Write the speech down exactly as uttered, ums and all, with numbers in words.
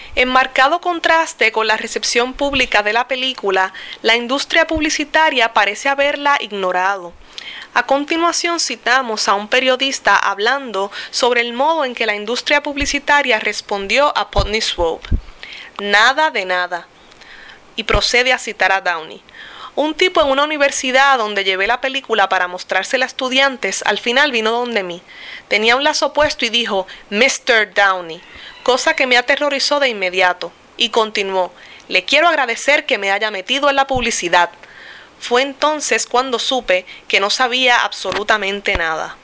En marcado contraste con la recepción pública de la película, la industria publicitaria parece haberla ignorado. A continuación citamos a un periodista hablando sobre el modo en que la industria publicitaria respondió a Putney Swope. Nada de nada. Y procede a citar a Downey. Un tipo en una universidad donde llevé la película para mostrársela a estudiantes, al final vino donde mí. Tenía un lazo puesto y dijo, mister Downey, cosa que me aterrorizó de inmediato. Y continuó, le quiero agradecer que me haya metido en la publicidad. Fue entonces cuando supe que no sabía absolutamente nada.